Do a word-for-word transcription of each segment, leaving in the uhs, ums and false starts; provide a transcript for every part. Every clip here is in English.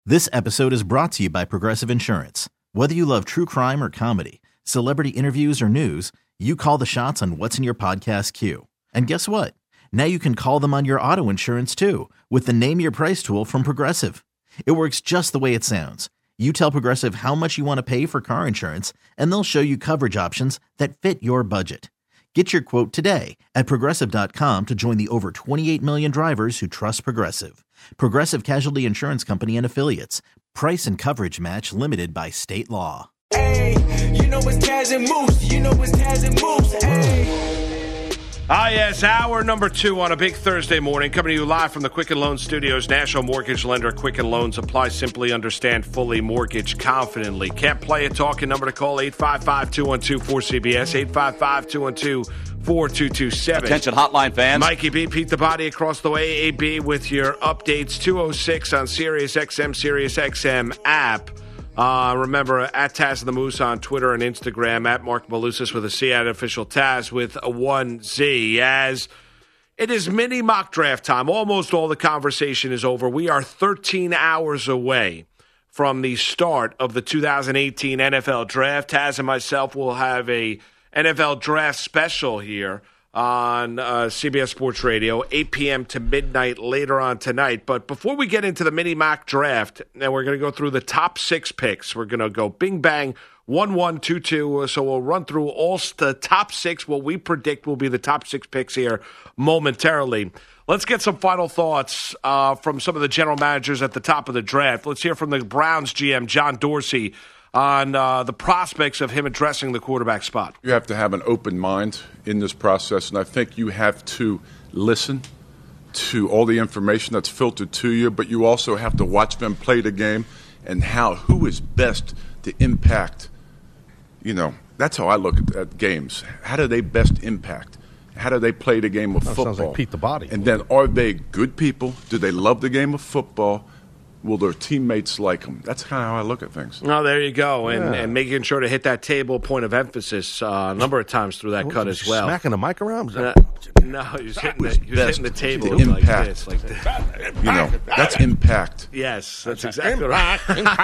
This episode is brought to you by Progressive Insurance. Whether you love true crime or comedy, celebrity interviews or news, you call the shots on what's in your podcast queue. And guess what? Now you can call them on your auto insurance too with the Name Your Price tool from Progressive. It works just the way it sounds. You tell Progressive how much you want to pay for car insurance, and they'll show you coverage options that fit your budget. Get your quote today at Progressive dot com to join the over twenty-eight million drivers who trust Progressive. Progressive Casualty Insurance Company and Affiliates. Price and coverage match limited by state law. Hey, you know it's Taz and Moose. You know it's Taz and Moose. Hey. Ah, yes, hour number two on a big Thursday morning, coming to you live from the Quicken Loans Studios. National Mortgage Lender, Quicken Loans. Apply simply, understand fully, mortgage confidently. Can't play a talking number to call, eight five five, two one two, four C B S, eight five five, two one two, four two two seven. Attention hotline fans. Mikey B, Pete the Body across the way, A B with your updates, two oh six on Sirius X M, Sirius X M app. Uh, remember, at Taz and the Moose on Twitter and Instagram, at Mark Malusis with a C, at Official Taz with a one Z. As it is mini mock draft time, almost all the conversation is over. We are thirteen hours away from the start of the two thousand eighteen N F L Draft. Taz and myself will have a N F L Draft special here on uh, C B S Sports Radio, eight p.m. to midnight later on tonight. But before we get into the mini mock draft, and we're going to go through the top six picks, we're going to go bing bang, one one two two. So we'll run through all the top six, what we predict will be the top six picks here momentarily. Let's get some final thoughts uh, from some of the general managers at the top of the draft. Let's hear from the Browns G M, John Dorsey, on uh, the prospects of him addressing the quarterback spot. You have to have an open mind in this process, and I think you have to listen to all the information that's filtered to you, but you also have to watch them play the game and how who is best to impact. You know, that's how I look at, at games. How do they best impact? How do they play the game of that football? Sounds like Pete the Body. And then are they good people? Do they love the game of football? Will their teammates like them? That's kind of how I look at things. Oh, there you go. And, Yeah. and making sure to hit that table point of emphasis uh, a number of times through that What, cut was as he well. Smacking the mic around? Uh, no, he was, hitting the, was he was hitting the best table to like impact. this. Like this. You know, that's impact. Yes, that's exactly right.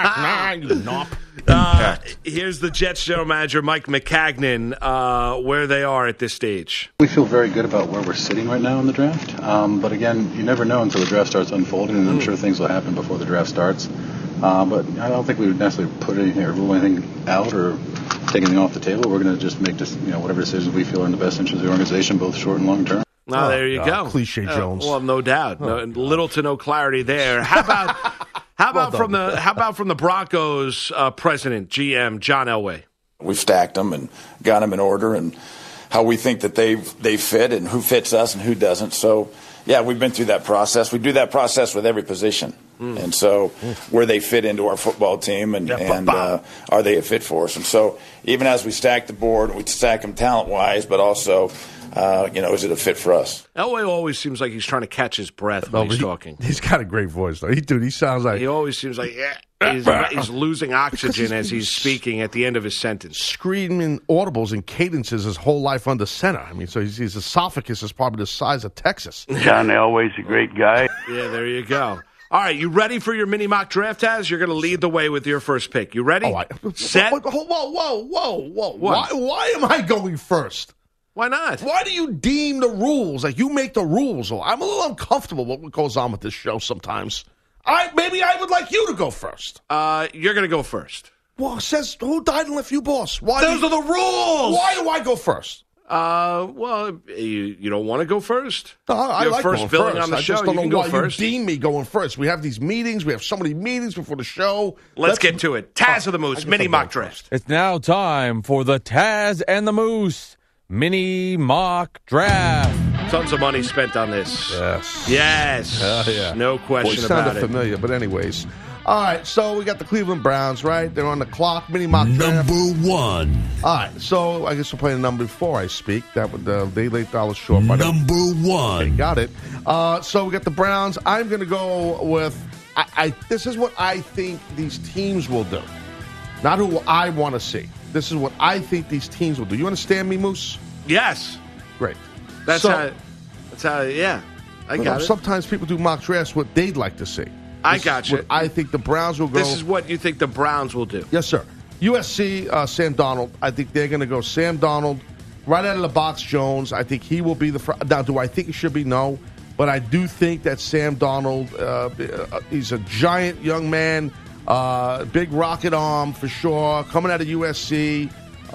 You knop. Uh, here's the Jets general manager, Mike McCagnon, uh, where they are at this stage. We feel very good about where we're sitting right now in the draft. Um, but again, you never know until the draft starts unfolding, and I'm sure things will happen before the draft starts. Uh, but I don't think we would necessarily put anything or rule anything out or take anything off the table. We're going to just make this, you know, whatever decisions we feel are in the best interest of the organization, both short and long term. Oh, there you God, go. cliche Jones. Uh, well, no doubt. No, little to no clarity there. How about how about Well from the how about from the Broncos uh, president, G M John Elway? We've stacked them and got them in order, and how we think that they they fit and who fits us and who doesn't. So, yeah, we've been through that process. We do that process with every position, mm. and so mm. where they fit into our football team and, yeah, and uh, are they a fit for us? And so even as we stack the board, we stack them talent-wise, but also, uh, you know, is it a fit for us? Elway always seems like he's trying to catch his breath when No, he's he, talking. He's got a great voice, though. He, dude, he sounds like He always seems like yeah, he's, he's losing oxygen he's- as he's speaking at the end of his sentence. screaming audibles and cadences his whole life under center. I mean, so his, his esophagus is probably the size of Texas. John Elway's a great guy. Yeah, there you go. All right, you ready for your mini mock draft, Taz? You're going to lead the way with your first pick. You ready? Oh, I, Set. Whoa, whoa, whoa, whoa, whoa. What? Why, why am I going first? Why not? Why do you deem the rules like you make the rules? I'm a little uncomfortable with what goes on with this show sometimes. I maybe I would like you to go first. Uh, you're going to go first. Well, it says who died and left you, boss? Why? Those do are the rules. Why do I go first? Uh, well, you, you don't want to go first? No, I, I You're like first going billing first. on the I show. just don't You can know go why first. you deem me going first. We have these meetings. We have so many meetings before the show. Let's get to it. Taz Oh, of the I Moose, guess mini I'm mock going draft. It's now time for the Taz and the Moose mini mock draft. Tons of money spent on this. Yes. Yes. Hell yeah. No question Voice about sounded it. familiar, but anyways. All right, so we got the Cleveland Browns, right? They're on the clock. Mini mock draft. Number one. All right, so I guess we'll play the number before I speak. That would uh, they late dollars short. By Number the, one. Okay, got it. Uh, so we got the Browns. I'm going to go with. I, I this is what I think these teams will do, not who I want to see. This is what I think these teams will do. You understand me, Moose? Yes. Great. That's So- how. That's how. Yeah. I But got it. sometimes people do mock drafts what they'd like to see. I This got is you. what I think the Browns will go. This is what you think the Browns will do. Yes, sir. U S C, uh, Sam Darnold. I think they're going to go Sam Darnold right out of the box. Jones. I think he will be the. Fr- now, do I think he should be? No, but I do think that Sam Darnold. Uh, he's a giant young man, uh, big rocket arm for sure. Coming out of U S C,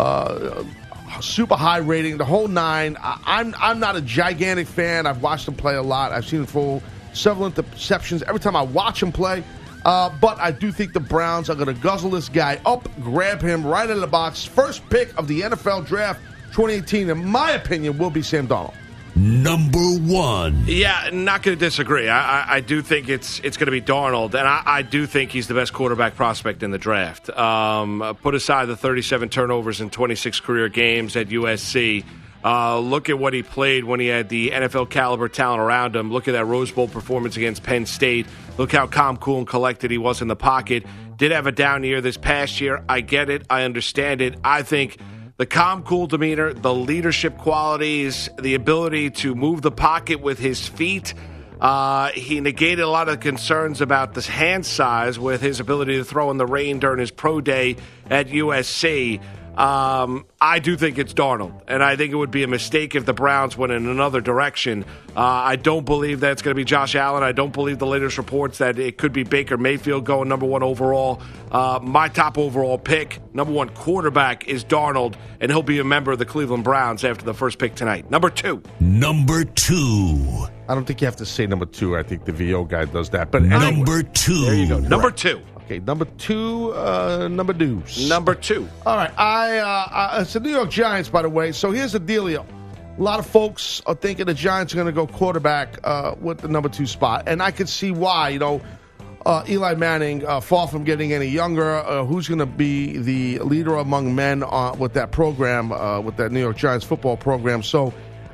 uh, super high rating, the whole nine. I, I'm I'm not a gigantic fan. I've watched him play a lot. I've seen him throw several interceptions every time I watch him play. Uh, but I do think the Browns are going to guzzle this guy up, grab him right out of the box. First pick of the N F L Draft twenty eighteen, in my opinion, will be Sam Darnold. Number one. Yeah, not going to disagree. I, I, I do think it's it's going to be Darnold, and I, I do think he's the best quarterback prospect in the draft. Um, put aside the thirty-seven turnovers in twenty-six career games at U S C. Uh, look at what he played when he had the N F L caliber talent around him. Look at that Rose Bowl performance against Penn State. Look how calm, cool, and collected he was in the pocket. Did have a down year this past year. I get it. I understand it. I think the calm, cool demeanor, the leadership qualities, the ability to move the pocket with his feet. Uh, he negated a lot of concerns about the hand size with his ability to throw in the rain during his pro day at U S C. Um, I do think it's Darnold, and I think it would be a mistake if the Browns went in another direction. Uh, I don't believe that it's going to be Josh Allen. I don't believe the latest reports that it could be Baker Mayfield going number one overall. Uh, my top overall pick, number one quarterback, is Darnold, and he'll be a member of the Cleveland Browns after the first pick tonight. Number two. Number two. I don't think you have to say number two. I think the V O guy does that. But Number anyway, two. There you go. Number two. Okay, number two, uh, number deuce. Number two. All right, I, uh, I, it's the New York Giants, by the way. So here's the dealio. A lot of folks are thinking the Giants are going to go quarterback uh, with the number two spot, and I can see why. You know, uh, Eli Manning, uh, far from getting any younger, uh, who's going to be the leader among men uh, with that program, uh, with that New York Giants football program. So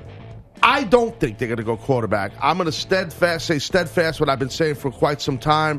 I don't think they're going to go quarterback. I'm going to steadfast say steadfast what I've been saying for quite some time.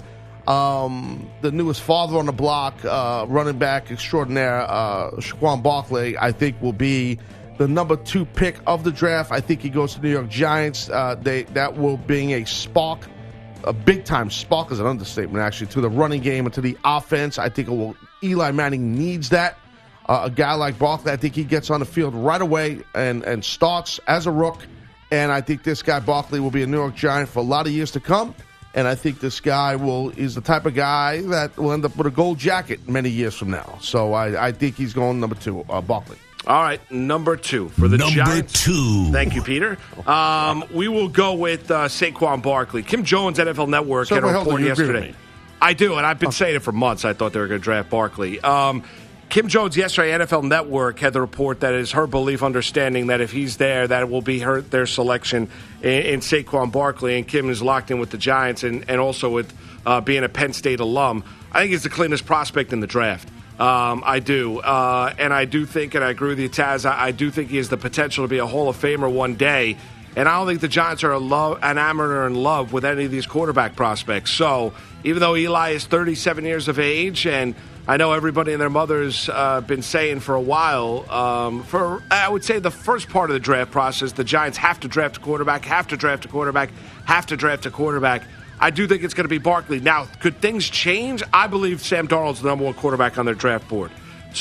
Um, the newest father on the block, uh, running back extraordinaire, uh, Saquon Barkley, I think will be the number two pick of the draft. I think he goes to the New York Giants. Uh, they that will bring a spark, a big time spark is an understatement actually, to the running game and to the offense. I think it will. Eli Manning needs that. Uh, a guy like Barkley, I think he gets on the field right away and and starts as a rook. And I think this guy Barkley will be a New York Giant for a lot of years to come. And I think this guy will is the type of guy that will end up with a gold jacket many years from now. So I, I think he's going number two, uh, Barkley. All right, number two for the Number Giants. two. Thank you, Peter. Um, we will go with uh, Saquon Barkley. Kim Jones, N F L Network, So had a Hell, do report you agree with yesterday. me? I do, and I've been saying it for months. I thought they were going to draft Barkley. Um, Kim Jones yesterday, N F L Network, had the report that it is her belief, understanding that if he's there, that it will be her their selection in, in Saquon Barkley. And Kim is locked in with the Giants and, and also with uh, being a Penn State alum. I think he's the cleanest prospect in the draft. Um, I do. Uh, and I do think, and I agree with you, Taz, I, I do think he has the potential to be a Hall of Famer one day. And I don't think the Giants are love, enamored or in love with any of these quarterback prospects. So even though Eli is thirty-seven years of age, and I know everybody and their mother's uh, been saying for a while, um, for I would say the first part of the draft process, the Giants have to draft a quarterback, have to draft a quarterback, have to draft a quarterback. I do think it's going to be Barkley. Now, could things change? I believe Sam Darnold's the number one quarterback on their draft board.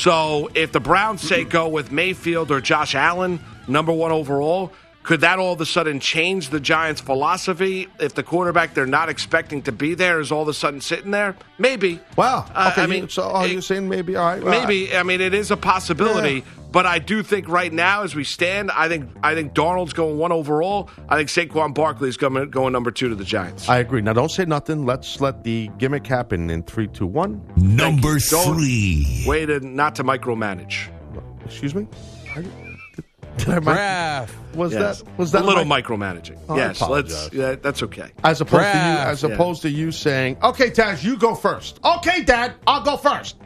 So if the Browns say go with Mayfield or Josh Allen, number one overall, could that all of a sudden change the Giants' philosophy if the quarterback they're not expecting to be there is all of a sudden sitting there? Maybe. Wow. Uh, Okay, I you- mean, so are you saying maybe? All right. well, Maybe. I mean, it is a possibility. Yeah. But I do think right now, as we stand, I think I think Darnold's going one overall. I think Saquon Barkley's going going number two to the Giants. I agree. Now, don't say nothing. Let's let the gimmick happen in three, two, one. Number Don't- three. Way to not to micromanage. Excuse me? I- Did I mic- Draft. Was Yes. that was that a little mic- micromanaging? Oh, I yes, let's. apologize. Yeah, that's okay. As opposed to you, Draft. as opposed to you saying, "Okay, Taz, you go first." Okay, Dad, I'll go first.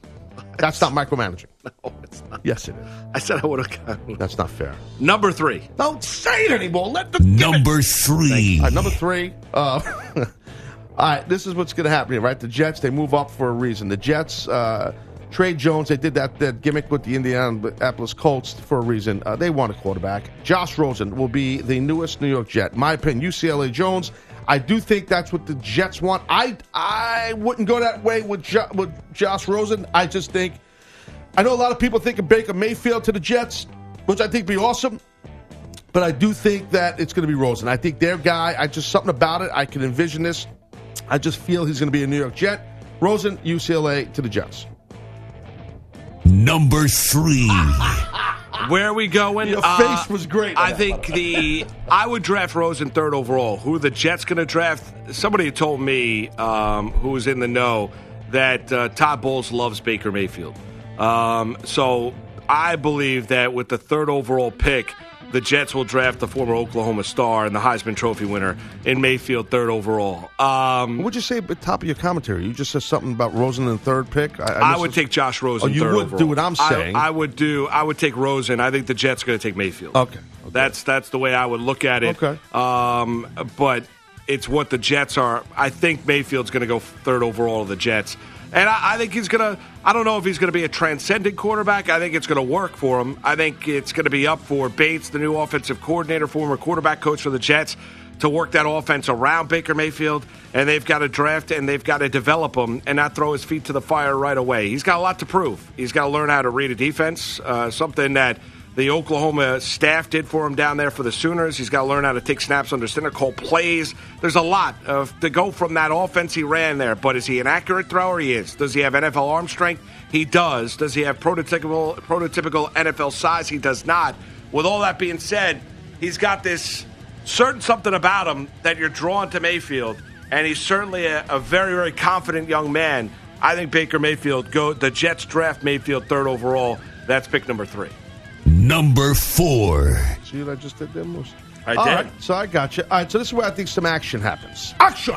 That's not micromanaging. No, it's not. Yes, it is. I said I would have gone. That's not fair. Number three. Don't say it anymore. Let the Number three. All right, number three. Uh, all right, this is what's going to happen here, right? The Jets, they move up for a reason. The Jets uh, trade Jones. They did that, that gimmick with the Indianapolis Colts for a reason. Uh, they want a quarterback. Josh Rosen will be the newest New York Jet. In my opinion, U C L A Jones. I do think that's what the Jets want. I I wouldn't go that way with jo- with Josh Rosen. I just think I know a lot of people think of Baker Mayfield to the Jets, which I think would be awesome. But I do think that it's going to be Rosen. I think their guy. I just something about it. I can envision this. I just feel he's going to be a New York Jet. Rosen, U C L A to the Jets. Number three. Where are we going? Your uh, face was great. I think the I would draft Rosen third overall. Who are the Jets going to draft? Somebody told me, um, who was in the know, that uh, Todd Bowles loves Baker Mayfield. Um, so I believe that with the third overall pick, the Jets will draft the former Oklahoma star and the Heisman Trophy winner in Mayfield third overall. Um, What'd you say at the top of your commentary? You just said something about Rosen in the third pick. I, I, I would take Josh Rosen. Oh, you third would overall. do what I'm saying. I, I would do. I would take Rosen. I think the Jets are going to take Mayfield. Okay. okay. That's that's the way I would look at it. Okay. Um, but it's what the Jets are. I think Mayfield's going to go third overall to the Jets. And I, I think he's going to – I don't know if he's going to be a transcendent quarterback. I think it's going to work for him. I think it's going to be up for Bates, the new offensive coordinator, former quarterback coach for the Jets, to work that offense around Baker Mayfield. And they've got to draft and they've got to develop him and not throw his feet to the fire right away. He's got a lot to prove. He's got to learn how to read a defense, uh, something that – the Oklahoma staff did for him down there for the Sooners. He's got to learn how to take snaps under center, call plays. There's a lot of, to go from that offense he ran there. But is he an accurate thrower? He is. Does he have N F L arm strength? He does. Does he have prototypical, prototypical N F L size? He does not. With all that being said, he's got this certain something about him that you're drawn to Mayfield. And he's certainly a, a very, very confident young man. I think Baker Mayfield, go. the Jets draft Mayfield third overall. That's pick number three. Number four. See what I just did there, Moose? I All did. Right, so I got you. All right, so this is where I think some action happens. Action!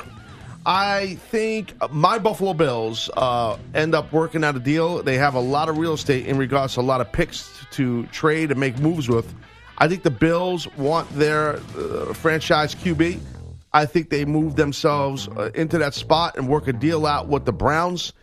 I think my Buffalo Bills uh, end up working out a deal. They have a lot of real estate in regards to a lot of picks to trade and make moves with. I think the Bills want their uh, franchise Q B. I think they move themselves uh, into that spot and work a deal out with the Browns.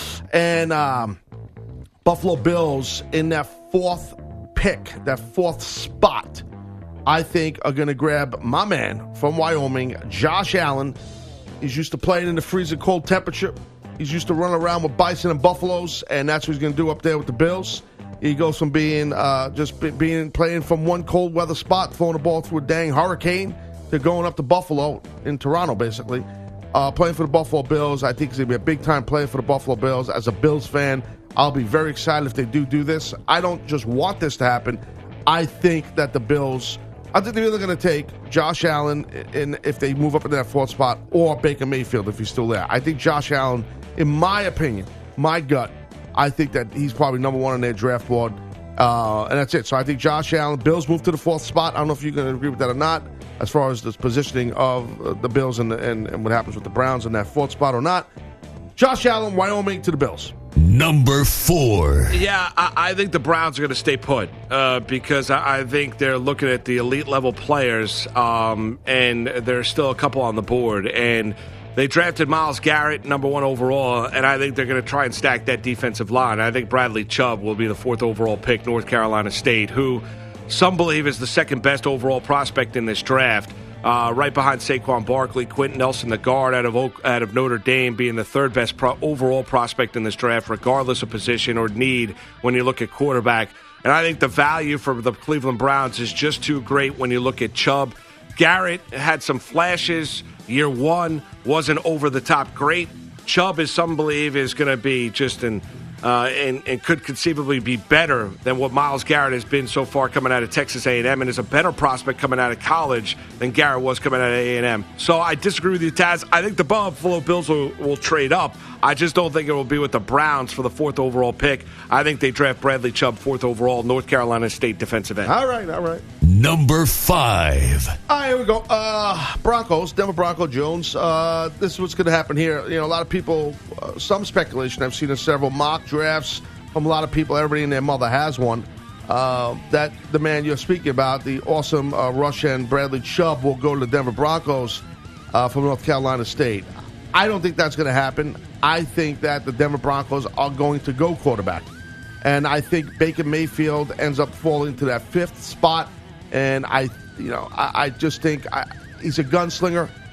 And um, Buffalo Bills in that fourth pick, that fourth spot, I think are going to grab my man from Wyoming, Josh Allen. He's used to playing in the freezing cold temperature. He's used to running around with bison and buffaloes, and that's what he's going to do up there with the Bills. He goes from being uh, just be, being playing from one cold weather spot, throwing the ball through a dang hurricane, to going up to Buffalo in Toronto, basically, uh, playing for the Buffalo Bills. I think he's going to be a big-time player for the Buffalo Bills. As a Bills fan, I'll be very excited if they do do this. I don't just want this to happen. I think that the Bills, I think they're either going to take Josh Allen in, if they move up into that fourth spot, or Baker Mayfield if he's still there. I think Josh Allen, in my opinion, my gut, I think that he's probably number one on their draft board. Uh, and that's it. So I think Josh Allen, Bills move to the fourth spot. I don't know if you're going to agree with that or not, as far as the positioning of uh, the Bills and, and, and what happens with the Browns in that fourth spot or not. Josh Allen, Wyoming to the Bills. Number four. Yeah, I, I think the Browns are going to stay put uh, because I, I think they're looking at the elite level players, um, and there's still a couple on the board. And they drafted Myles Garrett, number one overall, and I think they're going to try and stack that defensive line. I think Bradley Chubb will be the fourth overall pick, North Carolina State, who some believe is the second best overall prospect in this draft. Uh, right behind Saquon Barkley, Quentin Nelson, the guard out of Oak, out of Notre Dame, being the third best pro- overall prospect in this draft, regardless of position or need when you look at quarterback. And I think the value for the Cleveland Browns is just too great when you look at Chubb. Garrett had some flashes. Year one wasn't over the top great. Chubb, as some believe, is going to be just an Uh, and, and could conceivably be better than what Myles Garrett has been so far coming out of Texas A and M, and is a better prospect coming out of college than Garrett was coming out of A and M. So I disagree with you, Taz. I think the Buffalo Bills will, will trade up. I just don't think it will be with the Browns for the fourth overall pick. I think they draft Bradley Chubb fourth overall, North Carolina State defensive end. All right, all right. Number five. All right, here we go. Uh, Broncos, Denver Bronco Jones. Uh, this is what's going to happen here. You know, a lot of people, uh, some speculation, I've seen in several mock drafts from a lot of people, everybody and their mother has one, uh, that the man you're speaking about, the awesome uh, Russian Bradley Chubb, will go to the Denver Broncos uh, from North Carolina State. I don't think that's going to happen. I think that the Denver Broncos are going to go quarterback. And I think Baker Mayfield ends up falling to that fifth spot. And I, you know, I, I just think I, he's a gunslinger.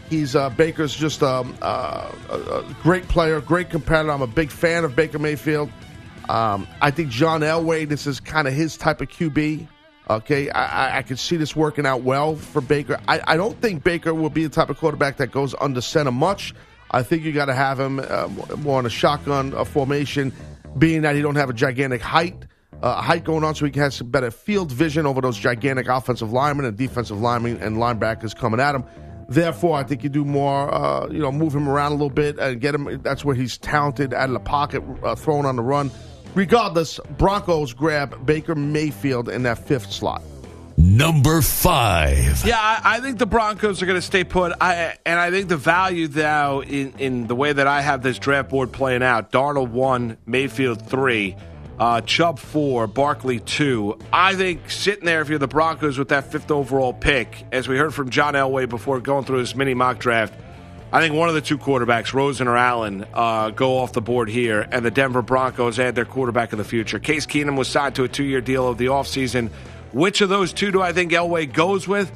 He's uh, Baker's just um, uh, a, a great player, great competitor. I'm a big fan of Baker Mayfield. Um, I think John Elway, this is kind of his type of Q B. Okay, I, I, I can see this working out well for Baker. I, I don't think Baker will be the type of quarterback that goes under center much. I think you got to have him uh, more on a shotgun uh, formation, being that he don't have a gigantic height. Uh, height going on, so he has some better field vision over those gigantic offensive linemen and defensive linemen and linebackers coming at him. Therefore, I think you do more, uh, you know, move him around a little bit and get him. That's where he's talented, out of the pocket, uh, throwing on the run. Regardless, Broncos grab Baker Mayfield in that fifth slot. Number five. Yeah, I, I think the Broncos are going to stay put. I and I think the value now in, in the way that I have this draft board playing out, Darnold one, Mayfield three. Uh, Chubb four, Barkley two. I think sitting there, if you're the Broncos with that fifth overall pick, as we heard from John Elway before going through his mini mock draft, I think one of the two quarterbacks, Rosen or Allen, uh, go off the board here, and the Denver Broncos add their quarterback of the future. Case Keenum was signed to a two-year deal of the offseason. Which of those two do I think Elway goes with?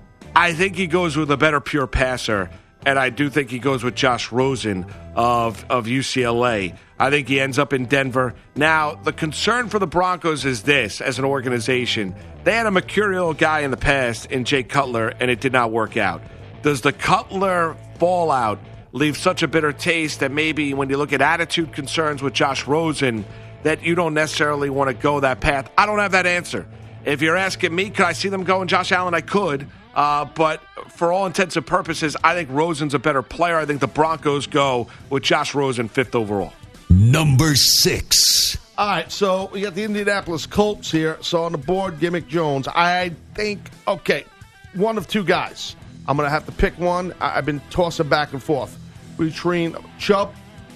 I think he goes with a better pure passer, and I do think he goes with Josh Rosen of, of U C L A. I think he ends up in Denver. Now, the concern for the Broncos is this, as an organization. They had a mercurial guy in the past in Jay Cutler, and it did not work out. Does the Cutler fallout leave such a bitter taste that maybe when you look at attitude concerns with Josh Rosen, that you don't necessarily want to go that path? I don't have that answer. If you're asking me, could I see them going Josh Allen? I could. Uh, but for all intents and purposes, I think Rosen's a better player. I think the Broncos go with Josh Rosen fifth overall. Number six. All right, so we got the Indianapolis Colts here. So on the board, Gimmick Jones. I think, okay, one of two guys. I'm going to have to pick one. I- I've been tossing back and forth between Chubb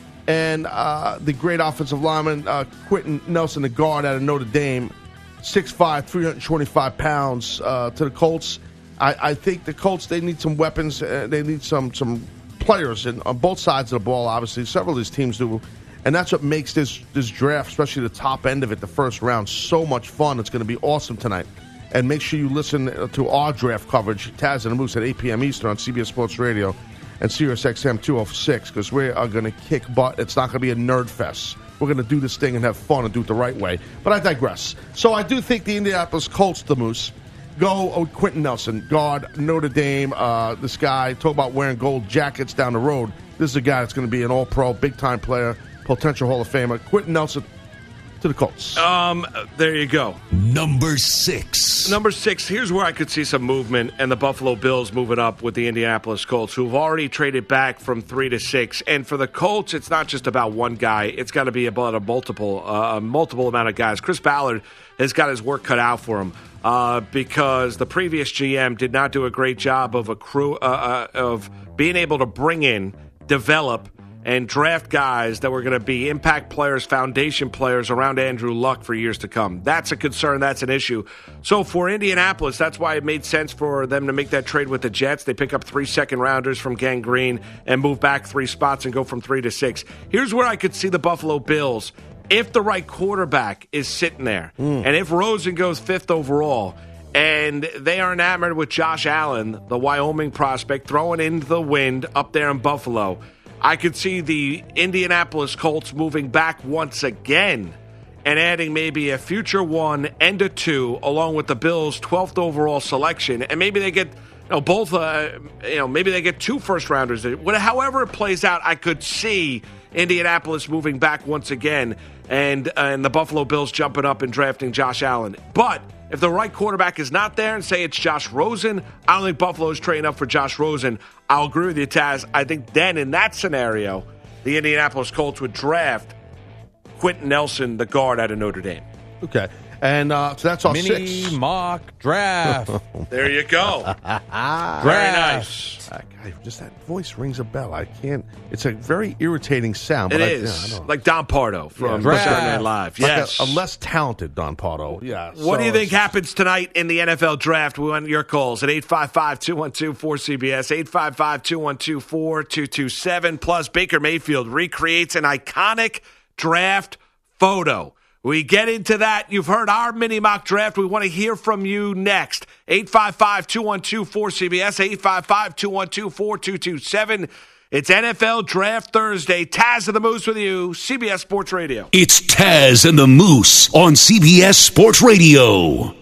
and uh, the great offensive lineman, uh, Quentin Nelson, the guard out of Notre Dame. six five, three hundred twenty-five pounds uh, to the Colts. I, I think the Colts, they need some weapons. Uh, they need some some players in, on both sides of the ball, obviously. Several of these teams do. And that's what makes this, this draft, especially the top end of it, the first round, so much fun. It's going to be awesome tonight. And make sure you listen to our draft coverage, Taz and the Moose, at eight p.m. Eastern on C B S Sports Radio and Sirius X M two oh six, because we are going to kick butt. It's not going to be a nerd fest. We're going to do this thing and have fun and do it the right way. But I digress. So I do think the Indianapolis Colts, the Moose, go with Quentin Nelson, guard, Notre Dame. Uh, this guy, talk about wearing gold jackets down the road. This is a guy that's going to be an all-pro, big-time player, potential Hall of Famer. Quentin Nelson to the Colts. Um, there you go. Number six. Number six, here's where I could see some movement, and the Buffalo Bills moving up with the Indianapolis Colts, who've already traded back from three to six. And for the Colts, it's not just about one guy. It's got to be about a multiple, uh, a multiple amount of guys. Chris Ballard has got his work cut out for him uh, because the previous G M did not do a great job of a crew uh, uh, of being able to bring in, develop, and draft guys that were going to be impact players, foundation players around Andrew Luck for years to come. That's a concern. That's an issue. So for Indianapolis, that's why it made sense for them to make that trade with the Jets. They pick up three second-rounders from Gang Green and move back three spots and go from three to six. Here's where I could see the Buffalo Bills, if the right quarterback is sitting there, mm. and if Rosen goes fifth overall, and they are enamored with Josh Allen, the Wyoming prospect, throwing into the wind up there in Buffalo, I could see the Indianapolis Colts moving back once again and adding maybe a future one and a two, along with the Bills' twelfth overall selection, and maybe they get, you know, both. Uh, you know, maybe they get two first rounders. However it plays out, I could see Indianapolis moving back once again, and and the Buffalo Bills jumping up and drafting Josh Allen. But if the right quarterback is not there, and say it's Josh Rosen, I don't think Buffalo's trading up for Josh Rosen. I'll agree with you, Taz. I think then in that scenario, the Indianapolis Colts would draft Quentin Nelson, the guard out of Notre Dame. Okay. And uh, so that's our Mini six. mock draft. There you go. Very nice. Uh, God, just that voice rings a bell. I can't. It's a very irritating sound. It but I, is. yeah, I don't- Like Don Pardo from Yeah, Saturday Night Live. like Yes. a, a less talented Don Pardo. Yeah. What so do you think it's- happens tonight in the N F L draft? We want your calls at eight five five, two one two, four C B S, eight five five, two one two, four two two seven. Plus, Baker Mayfield recreates an iconic draft photo We get into that. You've heard our mini mock draft. We want to hear from you next. eight five five, two one two, four C B S, eight five five, two one two, four two two seven. It's N F L Draft Thursday. Taz and the Moose with you, C B S Sports Radio. It's Taz and the Moose on C B S Sports Radio.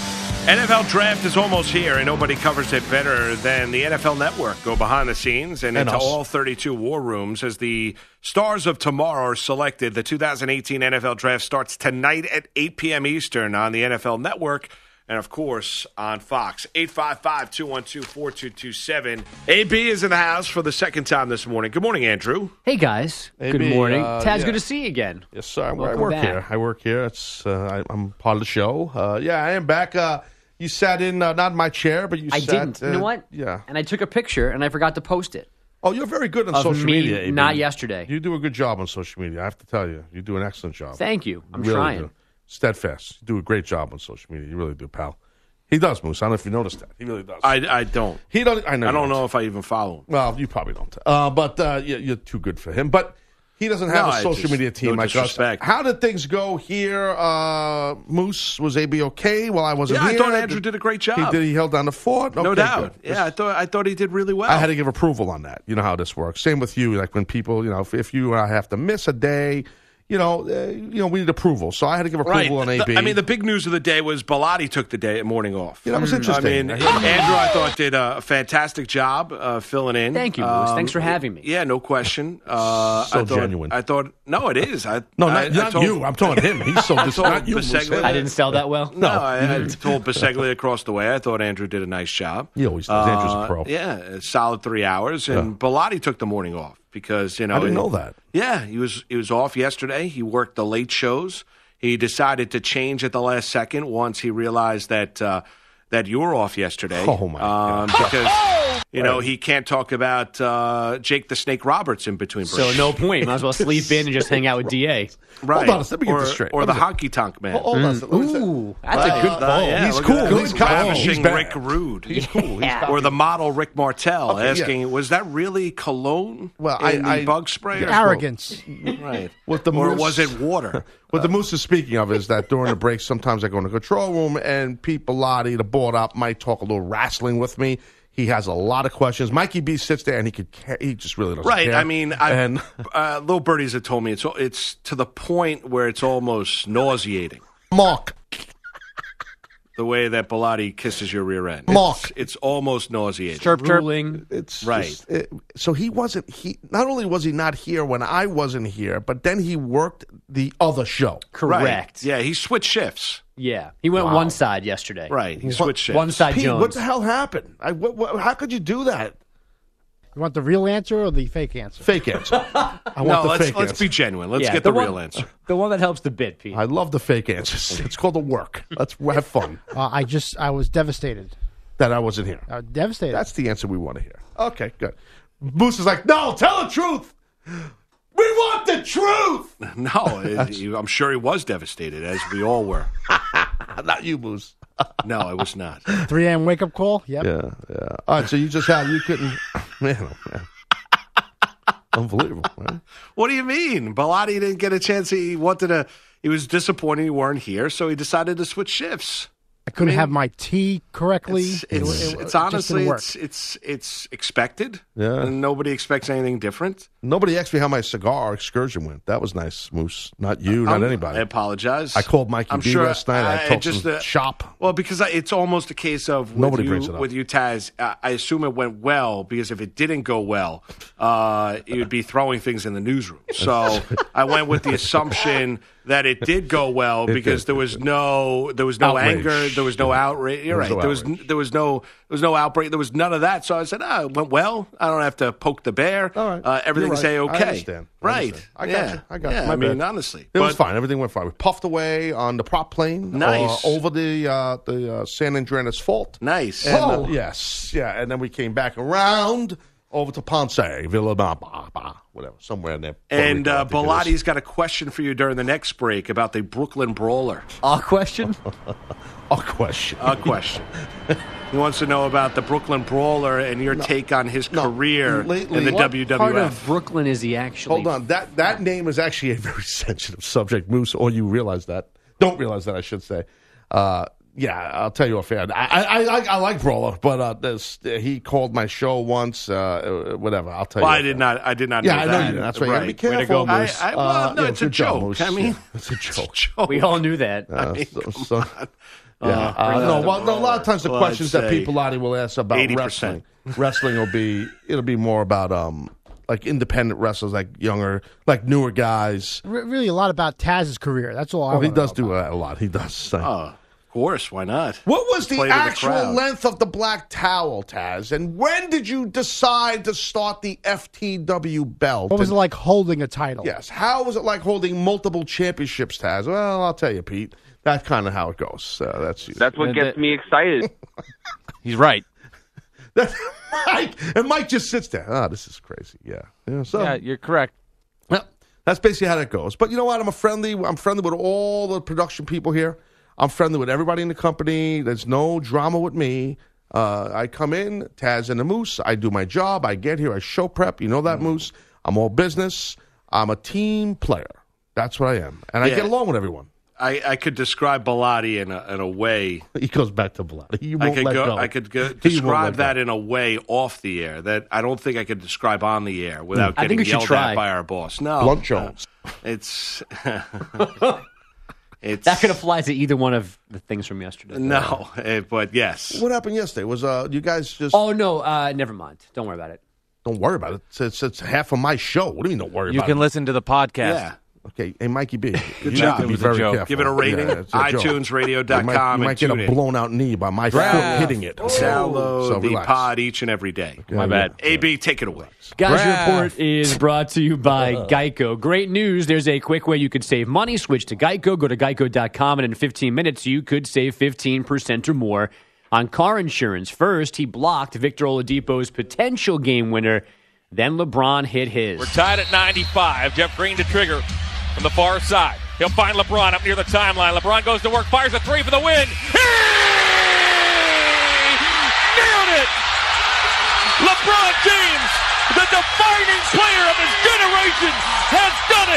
N F L Draft is almost here, and nobody covers it better than the N F L Network. Go behind the scenes and, And into us. all thirty-two war rooms as the stars of tomorrow are selected. The two thousand eighteen N F L Draft starts tonight at eight p.m. Eastern on the N F L Network and, of course, on Fox. eight five five, two one two, four two two seven. A B is in the house for the second time this morning. Good morning, Andrew. Hey, guys. A Good B, morning. uh, Taz, yeah. good to see you again. Yes, sir. I Welcome work back. here. I work here. It's uh, I, I'm part of the show. Uh, yeah, I am back. Uh, you sat in, uh, not in my chair, but you I sat. didn't. Uh, You know what? Yeah. And I took a picture, and I forgot to post it. Oh, you're very good on Of social me, media. A B. not yesterday. You do a good job on social media. I have to tell you, you do an excellent job. Thank you. I'm You really trying. do. Steadfast. You do a great job on social media. You really do, pal. He does, Moose. I don't know if you noticed that. He really does. I, I don't. he don't. I know. I you don't know if I even follow him. Well, you probably don't. Uh, but uh, you- you're too good for him. But he doesn't have No, a I social just- media team no like us. disrespect. How did things go here? Uh, Moose, was A B okay while I wasn't Yeah, I here? thought Andrew did a great job. He did. He held down the fort. No Okay, doubt. good. Yeah, I thought I thought he did really well. I had to give approval on that. You know how this works. Same with you. Like when people, you know, if, if you and I have to miss a day, you know, uh, you know, we need approval. So I had to give approval on A B. The- I mean, the big news of the day was Bellotti took the day morning off. Yeah, that was Mm. interesting. I mean, Andrew, I thought did a fantastic job uh, filling in. Thank you, Moose. Thanks for having me. Yeah, no question. Uh, So I thought, genuine. I thought no, it is. I, no, I, not, I not told- you. I'm talking him. He's so dis- told not you. Moose. Biseglia- I didn't sell that well. No, I, I told Biseglia across the way. I thought Andrew did a nice job. He always does. Andrew's a pro. Yeah, a solid three hours, and Bellotti took the morning off because you know I didn't it- know that. Yeah, he was he was off yesterday. He worked the late shows. He decided to change at the last second once he realized that uh, that you were off yesterday. Oh, my um, God. Because you know he can't talk about uh, Jake the Snake Roberts in between breaks. So no point. Might as well sleep in and just hang out with D A. Right. Hold on, let me get or, this straight. Or Let the me honky tonk man. Hold on. Let me say- Ooh, that's Right. a good Uh, ball. yeah, He's look cool. at that. He's cool. He's Ravishing bad. Rick Rude. He's cool. He's Yeah. Or the model Rick Martell Okay, yeah. asking, was that really cologne Well, in I- the I- bug sprayer? Yes, Arrogance. Right. What the or Moose- was it water? What the Moose is speaking of is that during the break, sometimes I go in the control room and Pete Bellotti, the board up, might talk a little wrestling with me. He has a lot of questions. Mikey B sits there and he could ca- he just really doesn't Right. care. I mean, I, and uh, little birdies have told me it's it's to the point where it's almost nauseating. Mark, The way that Bellotti kisses your rear end. Mark. It's, it's almost nauseating. Chirp, chirp. Ruling. it's Right. just- it- so he wasn't. He not only was he not here when I wasn't here, but then he worked the other show. Right. Correct. Yeah, he switched shifts. Yeah. He went one side yesterday. Right. He switched shifts. One side Pete, Jones. what the hell happened? I, what, what, how could you do that? You want the real answer or the fake answer? Fake answer. I want No, the let's fake let's answer. be genuine. Let's Yeah, get the, the one- real answer. The one that helps the bit, Pete. I love the fake answers. It's called the work. Let's have fun. Uh, I just, I was devastated. That I wasn't here. Uh, devastated. That's the answer we want to hear. Okay, good. Moose is like, no, tell the truth. We want the truth. No, it, you- I'm sure he was devastated, as we all were. Not you, Moose. No, I was not. three a.m. wake up call. Yep. Yeah, yeah. All right, so you just had, you couldn't, man, oh, man. Unbelievable, right? What do you mean? Bellotti didn't get a chance. He wanted to. He was disappointed you weren't here, so he decided to switch shifts. I couldn't I mean, have my tea correctly. It's, It- it's, it- it's it just honestly, didn't work. it's it's it's expected. Yeah. And nobody expects anything different. Nobody asked me how my cigar excursion went. That was nice, Moose. Not you, not I'm- anybody. I apologize. I called Mikey I'm B sure last night. I, I talked just, some uh, shop. Well, because I, it's almost a case of with Nobody you, brings it up. with you, Taz. Uh, I assume it went well because if it didn't go well, uh, you'd be throwing things in the newsroom. So I went with the assumption that it did go well It because did. there was no there was no Outrage. anger, there was no outrage. You're There was right. no There was outrage. there was no there was no outbreak. There was none of that. So I said, ah, it went well. I don't have to poke the bear. All right. Uh, everything's You're right. a okay. I understand. I Right. understand. I got yeah. you. I got yeah. you. My I mean, bad. honestly, It but was fine. Everything went fine. We puffed away on the prop plane. Nice. uh, over the uh, the uh, San Andreas Fault. Nice. And, Oh. uh, yes. Yeah. And then we came back around over to Ponce, Villa, bah, bah, bah, whatever, somewhere in there. Puerto And Rico, I uh, think it is. Bellotti's got a question for you during the next break about the Brooklyn Brawler. A question? A question. A question. He wants to know about the Brooklyn Brawler and your No. take on his No. career Lately- in the What W W F. Part of Brooklyn is he actually? Hold on. That that name is actually a very sensitive subject, Moose, or you realize that. Don't realize that, I should say. Uh, yeah, I'll tell you off air. I, I, I, like, I like Brawler, but uh, this, uh, he called my show once. Uh, whatever, I'll tell Well, you. I did not. I did not. Yeah, know I that. know you didn't. That's why you gotta be Right. careful. Way to go, I, Moose. I, well, Uh, no, yeah, it's a good job, joke. Moose. I mean, Yeah, it's a joke. it's a joke. We all knew that. I Uh, mean, so, come so- on. yeah, Uh, uh, no, the well, no, a lot of times the Well, questions I'd that say people Lottie will ask about eighty wrestling, percent. wrestling will be it'll be more about um like independent wrestlers, like younger, like newer guys. Re- really, a lot about Taz's career. That's all I Well, he wanna does know do that a lot. He does. So. Oh, of course. Why not? What was the Play to the actual crowd. length of the black towel, Taz? And when did you decide to start the F T W belt? What was it And- like holding a title? Yes. How was it like holding multiple championships, Taz? Well, I'll tell you, Pete. That's kind of how it goes. Uh, that's That's what gets me excited. He's right. That's Mike, and Mike just sits there. Ah, this is crazy. Yeah. Yeah. So Yeah, you're correct. yeah, that's basically how that goes. But you know what? I'm a friendly. I'm friendly with all the production people here. I'm friendly with everybody in the company. There's no drama with me. Uh, I come in, Taz and the Moose. I do my job. I get here. I show prep. You know that, Moose. I'm all business. I'm a team player. That's what I am, and I Yeah. get along with everyone. I, I could describe Bilotti in a, in a way. He goes back to blood. He I won't could let go, go. I could go, He won't describe let that go. in a way off the air that I don't think I could describe on the air without I getting think we should yelled try. at by our boss. No, Blunt Jones. uh, it's it's That could apply to either one of the things from yesterday. no, eh, but yes. What happened yesterday? Was uh, you guys just Oh no, uh, never mind. Don't worry about it. don't worry about it? It's, it's, it's half of my show. What do you mean? Don't worry You about can it? listen to the podcast. Yeah. Okay, hey Mikey B. Good you job. have to It be was a very joke. careful. Give it a rating. Yeah, it's a joke. iTunes Radio dot You might, com you and might get a tune in. blown out knee by my Draft. foot hitting it. Download So the relax. pod each and every day. Yeah, My bad. A B, take it away. Guys, Graph. your report is brought to you by Geico. Great news. There's a quick way you could save money. Switch to Geico. Go to geico dot com, and in fifteen minutes, you could save fifteen percent or more on car insurance. First, he blocked Victor Oladipo's potential game winner. Then LeBron hit his. We're tied at ninety-five. Jeff Green to trigger from the far side. He'll find LeBron up near the timeline. LeBron goes to work, fires a three for the win. He nailed it! LeBron James, the defining player of his generation, has